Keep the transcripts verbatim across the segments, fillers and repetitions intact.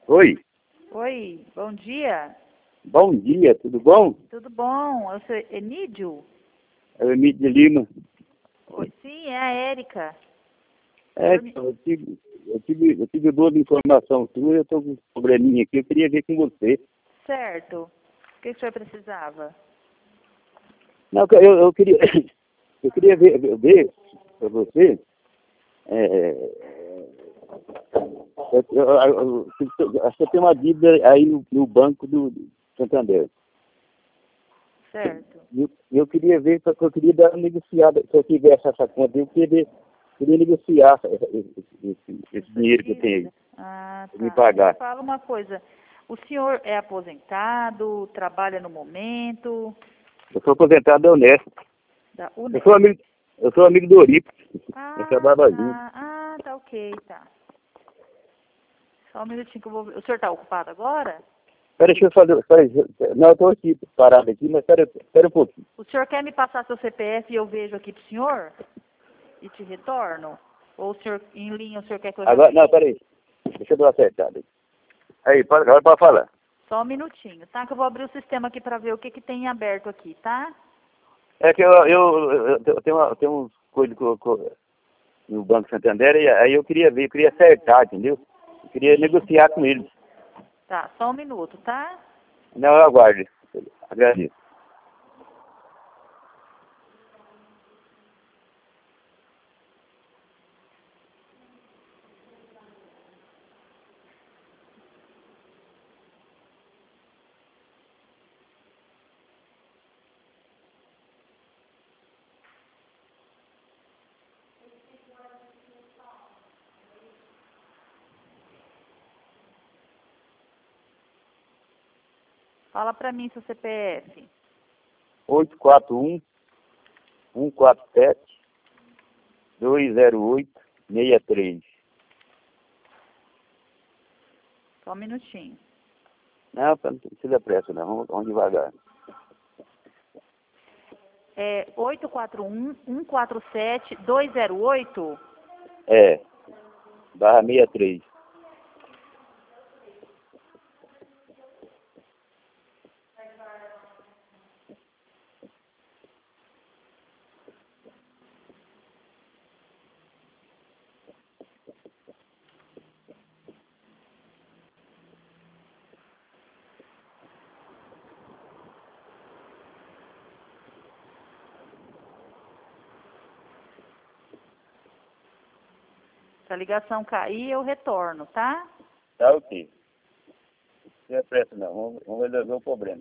Oi, Oi, bom dia. bom dia, tudo bom? Tudo bom? Eu sou Enídio? É o Emílio de Lima. Oi, sim, é a Érica. É, Eu me- eu tive, eu tive, eu tive boa informação sua, eu estou com um probleminha aqui, eu queria ver com você. Certo. O que o senhor precisava? Não, eu, eu queria, eu queria ver, ver para você, é, eu, eu, eu, eu, acho que eu tenho uma dívida aí no, no banco do Santander. Certo. Eu, eu queria ver, só que eu queria dar uma negociada, se eu tivesse essa conta, eu queria, ver- queria negociar esse, esse, esse Essa dinheiro que eu tenho aí, dívida? Ah, pra me tá. Me pagar. fala uma coisa. O senhor é aposentado, trabalha no momento, Eu sou aposentado da Unesp. da Eu sou Unesp? amigo, eu sou amigo do Oripe. Eu Ah, trabalho junto. tá. Ah, tá ok, tá. Só um minutinho que eu vou ver. O senhor tá ocupado agora? Pera, deixa eu fazer. Pera, não, eu estou aqui, parado aqui, mas espera espera um pouquinho. O senhor quer me passar seu C P F e eu vejo aqui pro senhor? E te retorno? Ou o senhor, em linha, o senhor quer que eu já Agora, veja? não, peraí. Deixa eu dar uma acertada aí. Aí, pode, agora pode falar. Só um minutinho, tá? Que eu vou abrir o sistema aqui pra ver o que que tem aberto aqui, tá? É que eu, eu, eu, eu tenho, uma, eu tenho uns coisas co- co- no Banco Santander, e aí eu queria ver, eu queria acertar, entendeu? Eu queria negociar com eles. Tá, só um minuto, tá? Não, eu aguardo. Agradeço. Fala pra mim seu C P F. oito quatro um, um quatro sete, dois zero oito, seis três. Só um minutinho. Não, não precisa pressa, não. Vamos, vamos devagar. É oito quatro um, um quatro sete, dois zero oito? É, barra sessenta e três. Se a ligação cair, eu retorno, tá? Tá ok. Não precisa pressa, não. Vamos, vamos resolver o problema.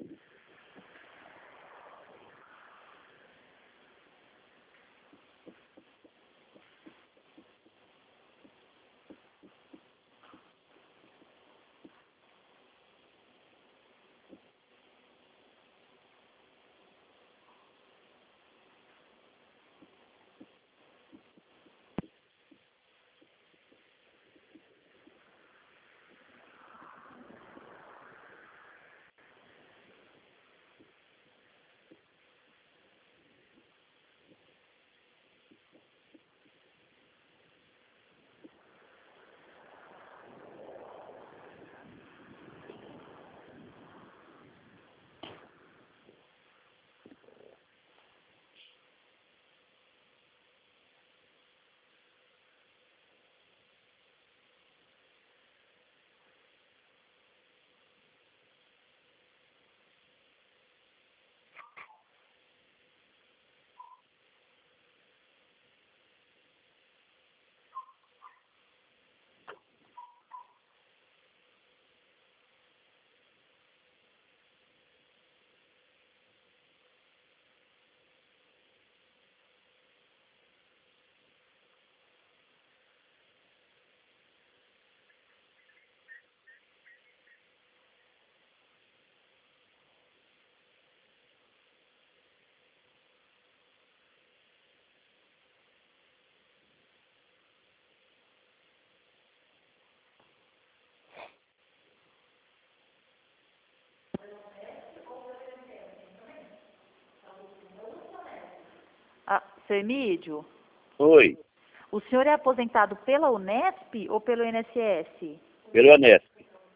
Ah, seu Emílio, Oi, o senhor é aposentado pela Unesp ou pelo I N S S? pelo Anesp.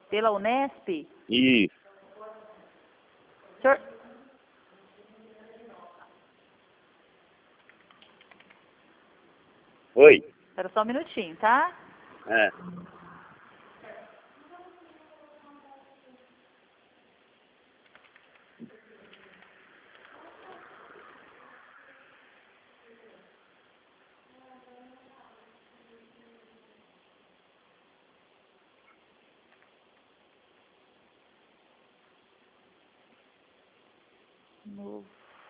Pela Unesp? Isso. Senhor... Oi. Espera só um minutinho, tá? É. Novo.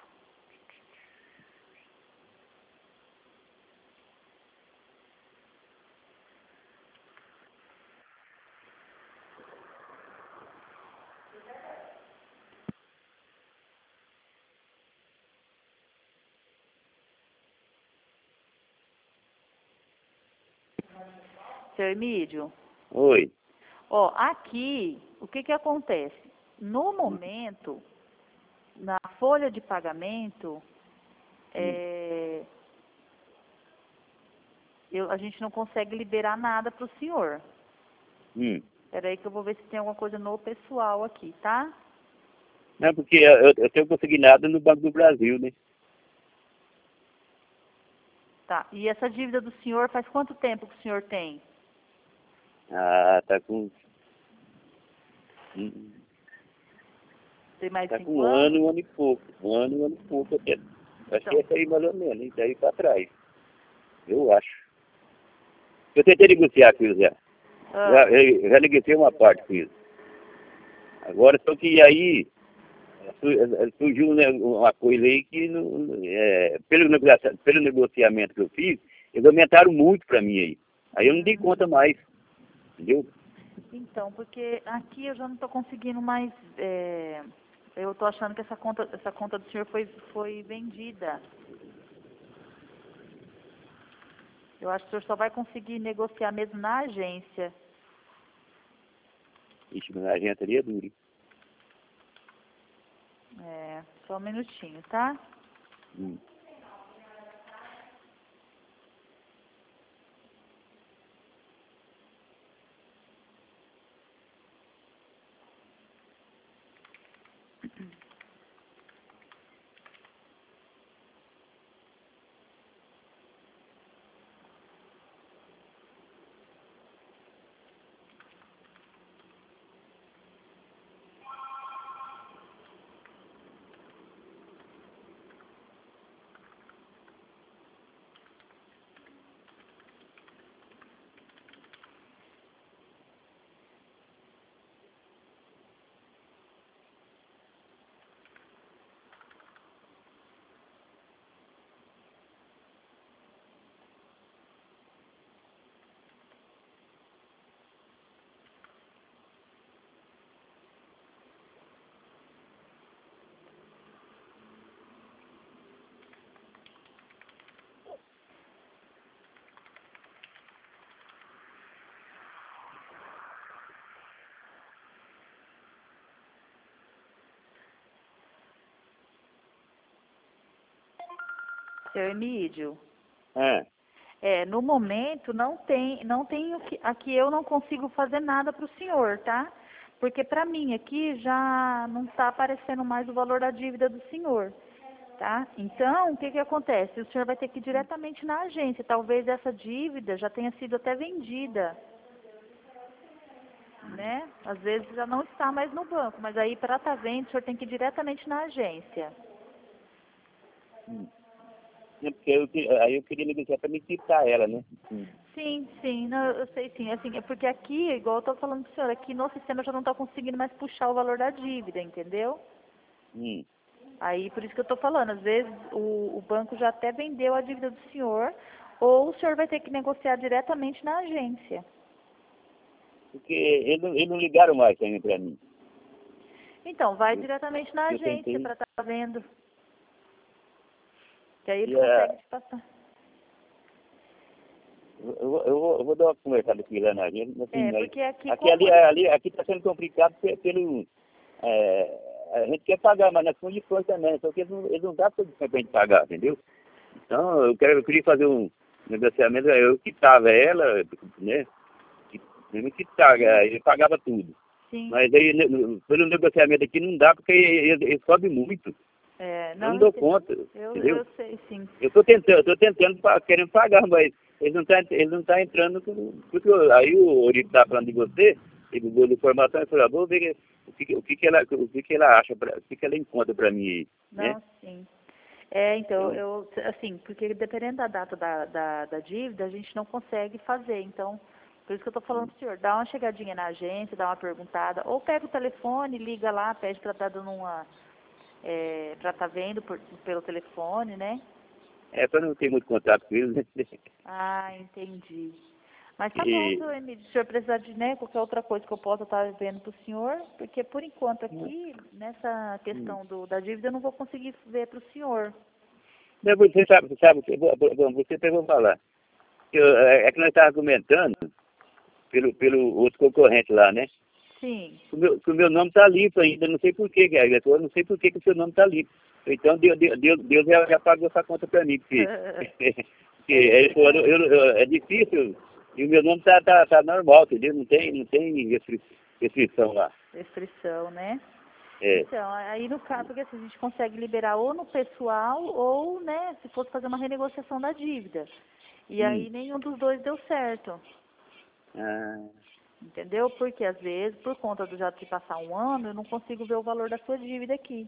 Seu Emílio, Oi. ó, aqui, o que que acontece? No momento, na folha de pagamento, é, eu, a gente não consegue liberar nada para o senhor. Hum. Espera aí que eu vou ver se tem alguma coisa no pessoal aqui, tá? Não, porque eu, eu tenho consignado no Banco do Brasil, né? Tá. E essa dívida do senhor, faz quanto tempo que o senhor tem? Ah, tá com... hum, Tem mais de Tá com cinco um anos? ano, um ano e pouco. Um ano, um ano e pouco até. Acho Então. que é essa aí mais ou menos, isso aí pra trás. Eu acho. Eu tentei negociar com eles já. Ah, Já, eu já negociei uma parte com eles. Agora, só que aí su- surgiu né, uma coisa aí que, não, é, pelo, negocia, pelo negociamento que eu fiz, eles aumentaram muito pra mim aí. Aí eu não dei conta mais, entendeu? então, porque aqui eu já não estou conseguindo mais. é, eu estou achando que essa conta, essa conta do senhor foi, foi vendida. Eu acho que o senhor só vai conseguir negociar mesmo na agência. Ixi, mas a gente ali é duro, hein? É, só um minutinho, tá? Hum. Seu Emílio. Ah, É, no momento não tem, não tem o que, aqui eu não consigo fazer nada para o senhor, tá? Porque para mim aqui já não está aparecendo mais o valor da dívida do senhor, tá? Então, o que que acontece? O senhor vai ter que ir diretamente na agência. Talvez essa dívida já tenha sido até vendida, né? Às vezes já não está mais no banco, mas aí para estar vendo, o senhor tem que ir diretamente na agência. hum. É porque eu, que- aí eu queria negociar pra me quitar ela, né? Hum. Sim, sim, não, eu sei sim. Assim, é porque aqui, igual eu tô falando pro senhor, aqui no sistema eu já não tô conseguindo mais puxar o valor da dívida, entendeu? Hum. Aí, por isso que eu tô falando, às vezes o, o banco já até vendeu a dívida do senhor, ou o senhor vai ter que negociar diretamente na agência. Porque eles, não- eles não ligaram mais também pra mim. Então, vai Eu, diretamente na eu agência tentei. para estar vendo. Que aí eles E a, conseguem te passar. eu, eu, eu vou, eu vou dar uma conversada aqui lá na agência. Assim, É, mas porque aqui aqui, como. ali, ali, aqui tá sendo complicado pe- pelo... É, a gente quer pagar, mas nas condições também. Só que eles não, eles não dão condições pra gente pagar, entendeu? Então, eu, quero, eu queria fazer um negociamento. Eu quitava ela, né? Que- Eu me quitava, ele pagava tudo. Sim. Mas aí, ne- no- pelo negociamento aqui, não dá, porque ele, ele sobe muito. É, Eu não, não dou ente- conta, eu, entendeu? eu sei, sim. Eu estou tentando, eu tô tentando, pa- querendo pagar, mas ele não está ele não tá entrando. Com, porque eu- aí o Orito está falando de você, ele me deu informação, eu falei, ah, vou ver o que, o que, que, ela, o que, que ela acha, pra, o que, que ela encontra para mim aí, né? Não, sim. É, então, Eu- eu, assim, porque dependendo da data da, da, da dívida, a gente não consegue fazer. Então, por isso que eu estou falando pro senhor, dá uma chegadinha na agência, dá uma perguntada, ou pega o telefone, liga lá, pede para estar dando uma, é, para estar vendo por, pelo telefone, né? É, para não ter muito contato com ele, né? Ah, entendi. Mas tá bom, E, seu Emílio, se o senhor precisar de, né, qualquer outra coisa que eu possa estar vendo para o senhor, porque por enquanto aqui, nessa questão do, da dívida, eu não vou conseguir ver para o senhor. não, você sabe, você sabe, que- bom, bom, você até vou falar. Eu, é é que nós estávamos comentando pelo, pelo outro concorrente lá, né? Sim. Que o meu, que o meu nome está limpo ainda, não sei por quê, Guilherme. Eu não sei por que que o seu nome está limpo. Então Deus, Deus, Deus Deus já, já pagou essa conta para mim, porque, porque ele falou, eu, eu, eu- é difícil, e o meu nome está tá, tá normal, entendeu? Não tem, não tem restri- restrição lá. Restrição, né? É. Então, aí no caso, porque assim, a gente consegue liberar ou no pessoal ou, né, se fosse fazer uma renegociação da dívida. E aí Hum. nenhum dos dois deu certo. Ah, Entendeu? Porque às vezes, por conta do já te passar um ano, eu não consigo ver o valor da sua dívida aqui.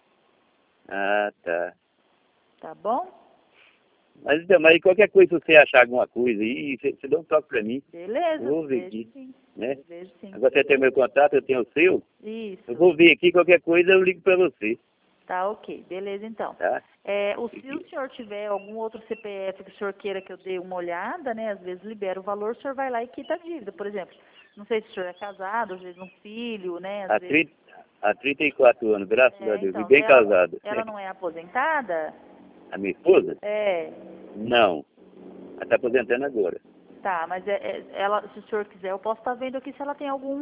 ah, tá. Tá bom? Mas, então, mas qualquer coisa, se você achar alguma coisa aí, você, você dá um toque para mim. Beleza, Eu vou ver vejo aqui, sim. né? Vejo sim. Agora você tem meu contato, eu tenho o seu. Isso. Eu vou ver aqui, qualquer coisa eu ligo para você, Tá ok. Beleza então. tá? É, o, se o senhor tiver algum outro C P F que o senhor queira que eu dê uma olhada, né? Às vezes libera o valor, o senhor vai lá e quita a dívida. Por exemplo, não sei se o senhor é casado, às vezes um filho, né? Às Há, vezes. trinta, há trinta e quatro anos, graças É, a Deus, e então, bem ela, casado. ela não é aposentada? A minha esposa? É. Não. Ela está aposentando agora. Tá, mas é, é- ela, se o senhor quiser, eu posso estar vendo aqui se ela tem algum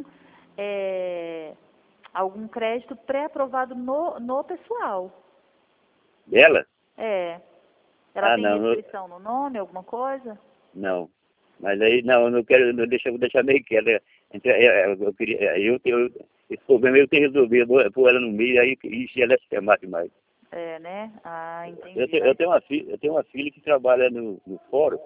é, algum crédito pré-aprovado no, no pessoal. Dela? É. Ela Ah, tem não, eu- restrição no nome, alguma coisa? não. Mas aí, não, eu não quero, não deixa, vou deixar meio que ela. Então, eu, eu, eu queria, eu, eu, esse problema eu tenho que resolver, eu vou pôr ela no meio, aí, ixi, ela é sistemática demais. É, né? Ah, entendi. Eu, tenho- eu, tenho uma filha, eu tenho uma filha que trabalha no, no fórum.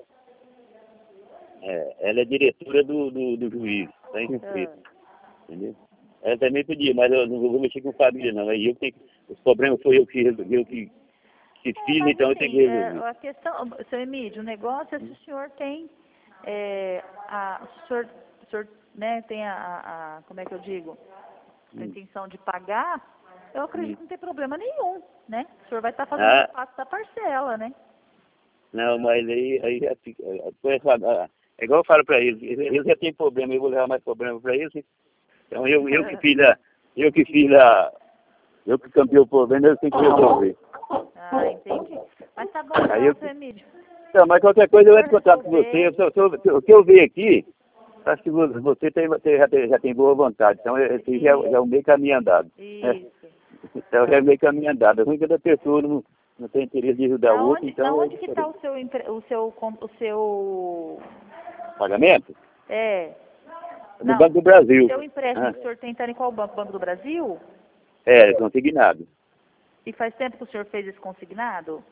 É, ela é diretora do, do, do juiz, tá em Rio Preto, entendeu? Ela também podia, mas eu não vou mexer com família, não. Aí eu tenho que, os problemas foi eu que resolvi, eu que, que É, fiz, mas então eu tenho que assim, é, resolver. a questão, seu Emílio, o negócio é se o senhor tem, é, a, se o senhor, o senhor né, tem a, a, a- como é que eu digo, a Hum. intenção de pagar, eu acredito Hum. que não tem problema nenhum, né? O senhor vai estar fazendo Ah. o passo da parcela, né? Não, mas aí, aí já fica. É, depois, ah, é igual eu falo para eles, eles eles já têm problema, eu vou levar mais problema para eles. Então eu, eu que fiz a. Eu que fiz a. Eu que campeei o problema, eu tenho que resolver. Ah, entendi. Mas tá bom, Aí então, eu- seu Emílio. Então, mas qualquer coisa eu entro em contato com resolver. você. Eu, só- só- o que eu vi aqui, acho que vo- você tem, você já, tem, já tem boa vontade. Então esse já, já é o meio caminho andado. né? Isso. Então já é o meio caminho andado. É ruim que cada pessoa não, não tem interesse de ajudar Da o outro, onde, então da é onde que está diferente. o seu, empre- o seu, con- o seu, Pagamento? é, No não, Banco do Brasil. o seu empréstimo Ah, que o senhor tem tá em qual banco? Banco do Brasil? é, consignado. E faz tempo que o senhor fez esse consignado?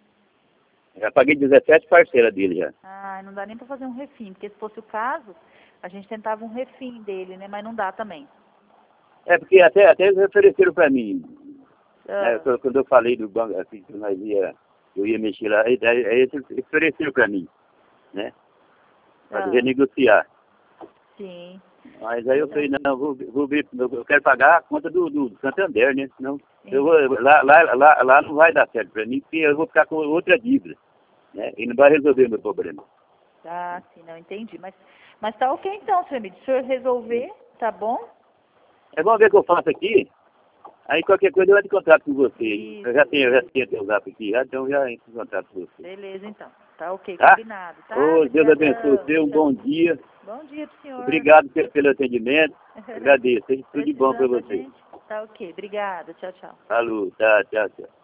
Já paguei dezessete parcelas dele já. Ah, não dá nem para fazer um refim, porque se fosse o caso, a gente tentava um refim dele, né? Mas não dá também. É porque até, até eles ofereceram para mim. Né, Ah, quando quando eu falei do banco, assim, que nós ia, eu ia mexer lá, aí, aí aí eles ofereceram para mim, né? Para ah, renegociar. sim. Mas aí eu falei, não, vou, vou ver, eu quero pagar a conta do, do Santander, né? Senão Sim. eu vou, lá, lá, lá, lá não vai dar certo para mim, porque eu vou ficar com outra dívida, né? E não vai resolver meu problema. Ah, sim, não entendi. Mas, mas tá ok então, seu amigo. Se o senhor resolver, tá bom? É bom ver o que eu faço aqui. Aí qualquer coisa eu entro em contato com você. Isso. Eu já tenho, eu já tenho teu zap aqui, já, então eu já entro em contato com você. Beleza, então. Tá ok, Tá? combinado, tá? Ô, Deus abençoe Obrigadão. você, um bom dia. Bom dia pro senhor. Obrigado pelo, pelo atendimento. Agradeço. Tudo de bom para Precisando da você. gente? Tá ok, obrigada. Tchau, tchau. Falou, tá, tchau, tchau.